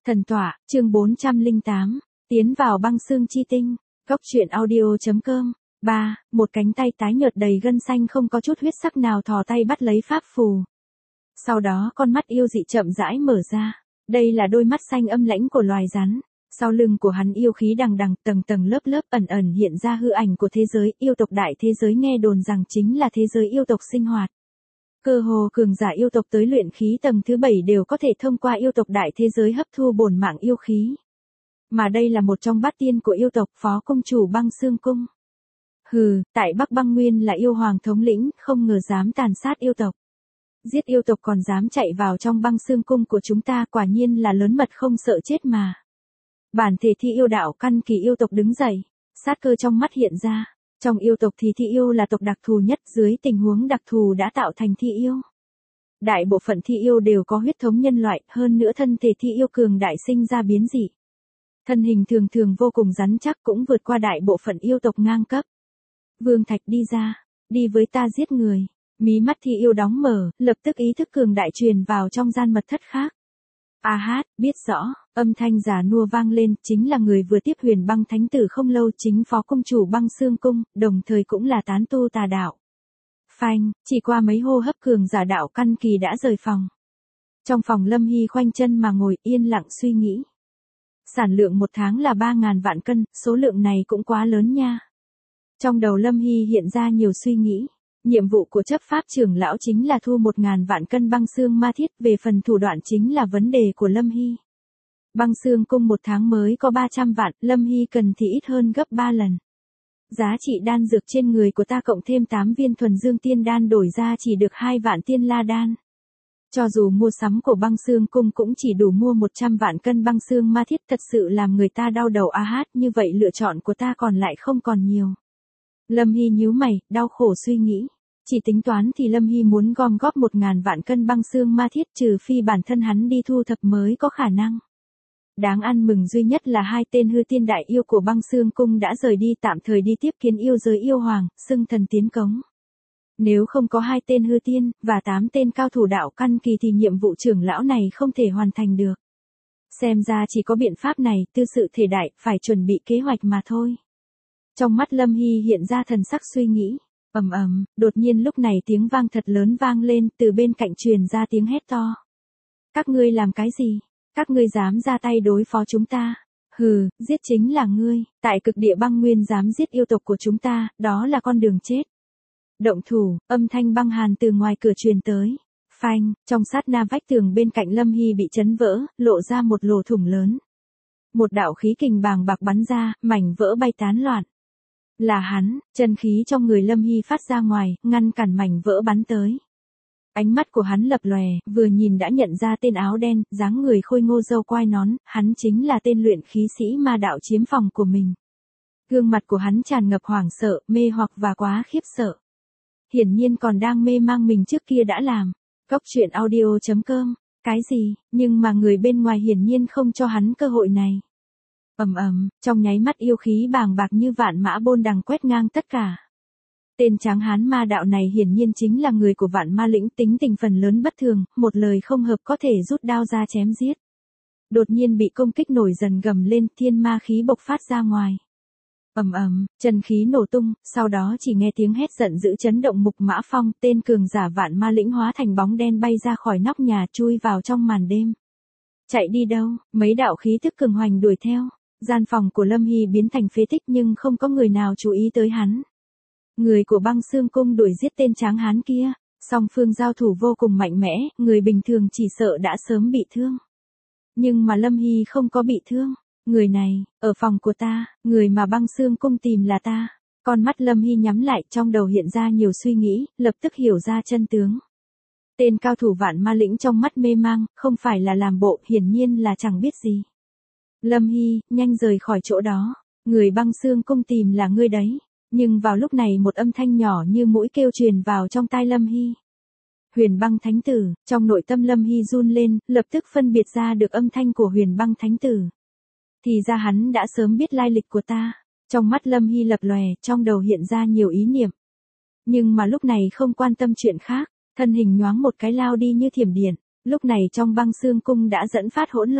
Thần tọa, chương 408, tiến vào băng xương chi tinh, góc truyện audio.com. 3. Một cánh tay tái nhợt đầy gân xanh không có chút huyết sắc nào thò tay bắt lấy pháp phù. Sau đó con mắt yêu dị chậm rãi mở ra. Đây là đôi mắt xanh âm lãnh của loài rắn. Sau lưng của hắn yêu khí đằng đằng, tầng tầng lớp lớp ẩn ẩn hiện ra hư ảnh của thế giới yêu tộc đại thế giới, nghe đồn rằng chính là thế giới yêu tộc sinh hoạt. Cơ hồ cường giả yêu tộc tới luyện khí tầng thứ 7 đều có thể thông qua yêu tộc đại thế giới hấp thu bổn mạng yêu khí. Mà đây là một trong bát tiên của yêu tộc, phó cung chủ băng xương cung. Hừ, tại Bắc Băng Nguyên là yêu hoàng thống lĩnh, không ngờ dám tàn sát yêu tộc. Giết yêu tộc còn dám chạy vào trong băng xương cung của chúng ta, quả nhiên là lớn mật không sợ chết mà. Bản thể thi yêu đạo căn kỳ yêu tộc đứng dậy, sát cơ trong mắt hiện ra. Trong yêu tộc thì thi yêu là tộc đặc thù nhất, dưới tình huống đặc thù đã tạo thành thi yêu. Đại bộ phận thi yêu đều có huyết thống nhân loại, hơn nữa thân thể thi yêu cường đại sinh ra biến dị. Thân hình thường thường vô cùng rắn chắc, cũng vượt qua đại bộ phận yêu tộc ngang cấp. Vương Thạch đi ra, đi với ta giết người. Mí mắt thi yêu đóng mở, lập tức ý thức cường đại truyền vào trong gian mật thất khác. A hát, biết rõ, âm thanh già nua vang lên, chính là người vừa tiếp Huyền Băng Thánh Tử không lâu, chính phó cung chủ băng xương cung, đồng thời cũng là tán tu tà đạo. Phanh, chỉ qua mấy hô hấp cường giả đạo căn kỳ đã rời phòng. Trong phòng Lâm Hy khoanh chân mà ngồi yên lặng suy nghĩ. Sản lượng một tháng là 3.000 vạn cân, số lượng này cũng quá lớn nha. Trong đầu Lâm Hy hiện ra nhiều suy nghĩ. Nhiệm vụ của chấp pháp trưởng lão chính là thu 1.000 vạn cân băng xương ma thiết, về phần thủ đoạn chính là vấn đề của Lâm Hy. Băng xương cung một tháng mới có 300 vạn, Lâm Hy cần thì ít hơn gấp 3 lần. Giá trị đan dược trên người của ta cộng thêm 8 viên thuần dương tiên đan đổi ra chỉ được 2 vạn tiên la đan. Cho dù mua sắm của băng xương cung cũng chỉ đủ mua 100 vạn cân băng xương ma thiết, thật sự làm người ta đau đầu. A hát, như vậy lựa chọn của ta còn lại không còn nhiều. Lâm Hy nhíu mày, đau khổ suy nghĩ. Chỉ tính toán thì Lâm Hy muốn gom góp 1.000 vạn cân băng xương ma thiết, trừ phi bản thân hắn đi thu thập mới có khả năng. Đáng ăn mừng duy nhất là 2 tên hư tiên đại yêu của băng xương cung đã rời đi, tạm thời đi tiếp kiến yêu giới yêu hoàng, xưng thần tiến cống. Nếu không có 2 tên hư tiên, và 8 tên cao thủ đạo căn kỳ thì nhiệm vụ trưởng lão này không thể hoàn thành được. Xem ra chỉ có biện pháp này, tư sự thể đại, phải chuẩn bị kế hoạch mà thôi. Trong mắt Lâm Hy hiện ra thần sắc suy nghĩ. Đột nhiên lúc này tiếng vang thật lớn vang lên, từ bên cạnh truyền ra tiếng hét to. Các ngươi làm cái gì? Các ngươi dám ra tay đối phó chúng ta? Hừ, giết chính là ngươi, tại cực địa băng nguyên dám giết yêu tộc của chúng ta, đó là con đường chết. Động thủ, âm thanh băng hàn từ ngoài cửa truyền tới. Phanh, trong sát na vách tường bên cạnh Lâm Hy bị chấn vỡ, lộ ra một lỗ thủng lớn. Một đạo khí kình bàng bạc bắn ra, mảnh vỡ bay tán loạn. Là hắn, chân khí trong người Lâm Hy phát ra ngoài, ngăn cản mảnh vỡ bắn tới. Ánh mắt của hắn lập lòe, vừa nhìn đã nhận ra tên áo đen, dáng người khôi ngô râu quai nón, hắn chính là tên luyện khí sĩ ma đạo chiếm phòng của mình. Gương mặt của hắn tràn ngập hoảng sợ, mê hoặc và quá khiếp sợ. Hiển nhiên còn đang mê mang mình trước kia đã làm. Góc truyện audio.com, cái gì, nhưng mà người bên ngoài hiển nhiên không cho hắn cơ hội này. Trong nháy mắt yêu khí bàng bạc như vạn mã bôn đằng quét ngang tất cả. Tên tráng hán ma đạo này hiển nhiên chính là người của Vạn Ma Lĩnh, tính tình phần lớn bất thường, một lời không hợp có thể rút đao ra chém giết. Đột nhiên bị công kích nổi dần gầm lên, thiên ma khí bộc phát ra ngoài. Chân khí nổ tung, sau đó chỉ nghe tiếng hét giận dữ chấn động Mục Mã Phong, tên cường giả Vạn Ma Lĩnh hóa thành bóng đen bay ra khỏi nóc nhà, chui vào trong màn đêm. Chạy đi đâu? Mấy đạo khí thức cường hoành đuổi theo. Gian phòng của Lâm Hy biến thành phế tích nhưng không có người nào chú ý tới hắn. Người của băng xương cung đuổi giết tên tráng hán kia, song phương giao thủ vô cùng mạnh mẽ, người bình thường chỉ sợ đã sớm bị thương. Nhưng mà Lâm Hy không có bị thương. Người này, ở phòng của ta, người mà băng xương cung tìm là ta. Con mắt Lâm Hy nhắm lại, trong đầu hiện ra nhiều suy nghĩ, lập tức hiểu ra chân tướng. Tên cao thủ Vạn Ma Lĩnh trong mắt mê mang, không phải là làm bộ, hiển nhiên là chẳng biết gì. Lâm Hy, nhanh rời khỏi chỗ đó, người băng xương cung tìm là ngươi đấy. Nhưng vào lúc này một âm thanh nhỏ như mũi kêu truyền vào trong tai Lâm Hy. Huyền Băng Thánh Tử, trong nội tâm Lâm Hy run lên, lập tức phân biệt ra được âm thanh của Huyền Băng Thánh Tử. Thì ra hắn đã sớm biết lai lịch của ta. Trong mắt Lâm Hy lập lòe, trong đầu hiện ra nhiều ý niệm. Nhưng mà lúc này không quan tâm chuyện khác, thân hình nhoáng một cái lao đi như thiểm điện. Lúc này trong băng xương cung đã dẫn phát hỗn loạn.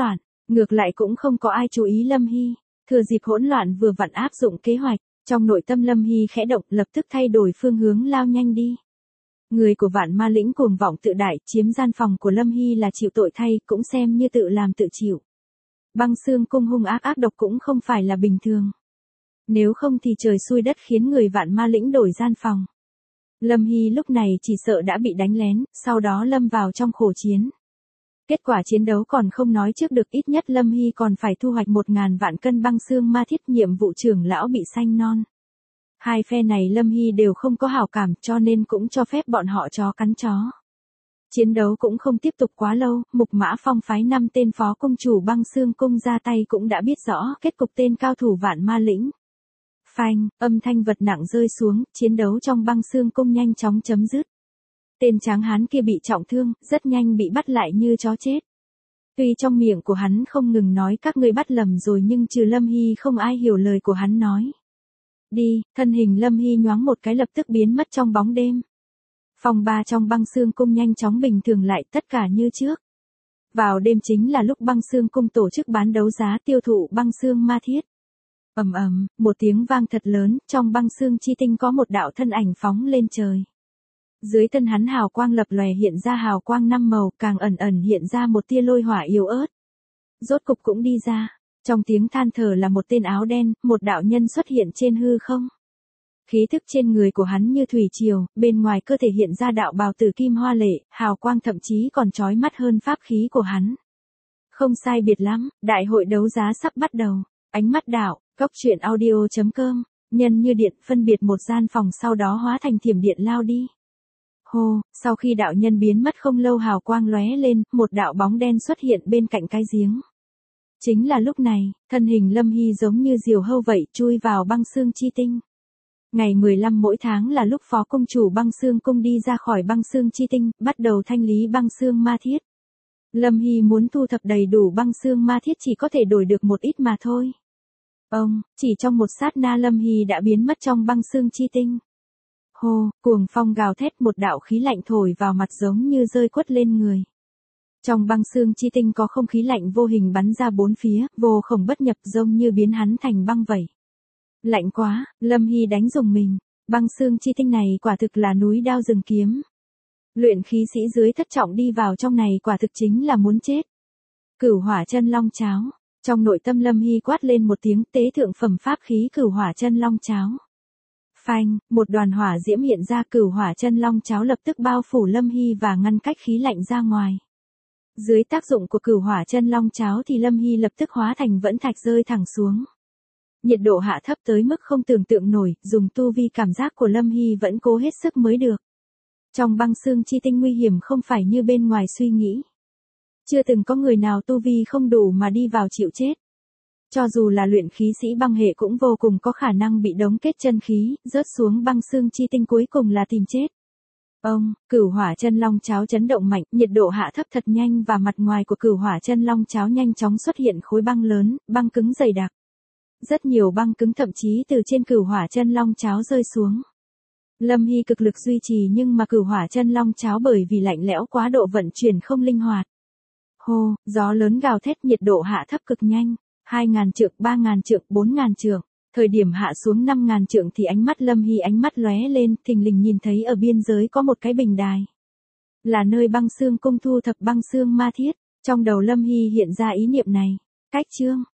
Ngược lại cũng không có ai chú ý Lâm Hy, thừa dịp hỗn loạn vừa vặn áp dụng kế hoạch, trong nội tâm Lâm Hy khẽ động lập tức thay đổi phương hướng lao nhanh đi. Người của Vạn Ma Lĩnh cuồng vọng tự đại chiếm gian phòng của Lâm Hy là chịu tội thay cũng xem như tự làm tự chịu. Băng xương cung hung ác ác độc cũng không phải là bình thường. Nếu không thì trời xui đất khiến người Vạn Ma Lĩnh đổi gian phòng. Lâm Hy lúc này chỉ sợ đã bị đánh lén, sau đó lâm vào trong khổ chiến. Kết quả chiến đấu còn không nói trước được, ít nhất Lâm Hy còn phải thu hoạch 1.000 vạn cân băng xương ma thiết, nhiệm vụ trưởng lão bị xanh non. Hai phe này Lâm Hy đều không có hảo cảm cho nên cũng cho phép bọn họ chó cắn chó. Chiến đấu cũng không tiếp tục quá lâu, Mục Mã Phong phái 5 tên phó cung chủ băng xương cung ra tay cũng đã biết rõ kết cục tên cao thủ Vạn Ma Lĩnh. Phanh, âm thanh vật nặng rơi xuống, chiến đấu trong băng xương cung nhanh chóng chấm dứt. Tên tráng hán kia bị trọng thương, rất nhanh bị bắt lại như chó chết. Tuy trong miệng của hắn không ngừng nói các ngươi bắt lầm rồi nhưng trừ Lâm Hy không ai hiểu lời của hắn nói. Đi, thân hình Lâm Hy nhoáng một cái lập tức biến mất trong bóng đêm. Phòng 3 trong băng xương cung nhanh chóng bình thường lại, tất cả như trước. Vào đêm chính là lúc băng xương cung tổ chức bán đấu giá tiêu thụ băng xương ma thiết. Ầm ầm, một tiếng vang thật lớn, trong băng xương chi tinh có một đạo thân ảnh phóng lên trời. Dưới thân hắn hào quang lập lòe hiện ra hào quang 5 màu, càng ẩn ẩn hiện ra một tia lôi hỏa yếu ớt. Rốt cục cũng đi ra, trong tiếng than thở là một tên áo đen, một đạo nhân xuất hiện trên hư không. Khí thức trên người của hắn như thủy triều, bên ngoài cơ thể hiện ra đạo bào tử kim hoa lệ, hào quang thậm chí còn chói mắt hơn pháp khí của hắn. Không sai biệt lắm, đại hội đấu giá sắp bắt đầu. Ánh mắt đạo, goctruyện.audio.com, nhân như điện phân biệt một gian phòng sau đó hóa thành thiểm điện lao đi. Hô, sau khi đạo nhân biến mất không lâu hào quang lóe lên, một đạo bóng đen xuất hiện bên cạnh cái giếng. Chính là lúc này, thân hình Lâm Hy giống như diều hâu vậy chui vào băng xương chi tinh. Ngày 15 mỗi tháng là lúc phó cung chủ băng xương cung đi ra khỏi băng xương chi tinh, bắt đầu thanh lý băng xương ma thiết. Lâm Hy muốn thu thập đầy đủ băng xương ma thiết chỉ có thể đổi được một ít mà thôi. Chỉ trong một sát na Lâm Hy đã biến mất trong băng xương chi tinh. Hô, cuồng phong gào thét, một đạo khí lạnh thổi vào mặt giống như rơi quất lên người. Trong băng xương chi tinh có không khí lạnh vô hình bắn ra bốn phía, vô khổng bất nhập giống như biến hắn thành băng vậy. Lạnh quá, Lâm Hy đánh rùng mình, băng xương chi tinh này quả thực là núi đao rừng kiếm. Luyện khí sĩ dưới thất trọng đi vào trong này quả thực chính là muốn chết. Cửu hỏa chân long cháo, trong nội tâm Lâm Hy quát lên một tiếng, tế thượng phẩm pháp khí cửu hỏa chân long cháo. Phanh, một đoàn hỏa diễm hiện ra, cửu hỏa chân long cháo lập tức bao phủ Lâm Hy và ngăn cách khí lạnh ra ngoài. Dưới tác dụng của cửu hỏa chân long cháo thì Lâm Hy lập tức hóa thành vẫn thạch rơi thẳng xuống. Nhiệt độ hạ thấp tới mức không tưởng tượng nổi, dùng tu vi cảm giác của Lâm Hy vẫn cố hết sức mới được. Trong băng xương chi tinh nguy hiểm không phải như bên ngoài suy nghĩ. Chưa từng có người nào tu vi không đủ mà đi vào chịu chết. Cho dù là luyện khí sĩ băng hệ cũng vô cùng có khả năng bị đóng kết chân khí, rớt xuống băng xương chi tinh cuối cùng là tìm chết. Cửu hỏa chân long cháo chấn động mạnh, nhiệt độ hạ thấp thật nhanh và mặt ngoài của cửu hỏa chân long cháo nhanh chóng xuất hiện khối băng lớn, băng cứng dày đặc. Rất nhiều băng cứng thậm chí từ trên cửu hỏa chân long cháo rơi xuống. Lâm Hy cực lực duy trì nhưng mà cửu hỏa chân long cháo bởi vì lạnh lẽo quá độ vận chuyển không linh hoạt. Hô, gió lớn gào thét, nhiệt độ hạ thấp cực nhanh, 2.000 trượng, 3.000 trượng, 4.000 trượng. Thời điểm hạ xuống 5.000 trượng thì ánh mắt Lâm Hy ánh mắt lóe lên, thình lình nhìn thấy ở biên giới có một cái bình đài. Là nơi băng xương cung thu thập băng xương ma thiết, trong đầu Lâm Hy hiện ra ý niệm này. Cách chương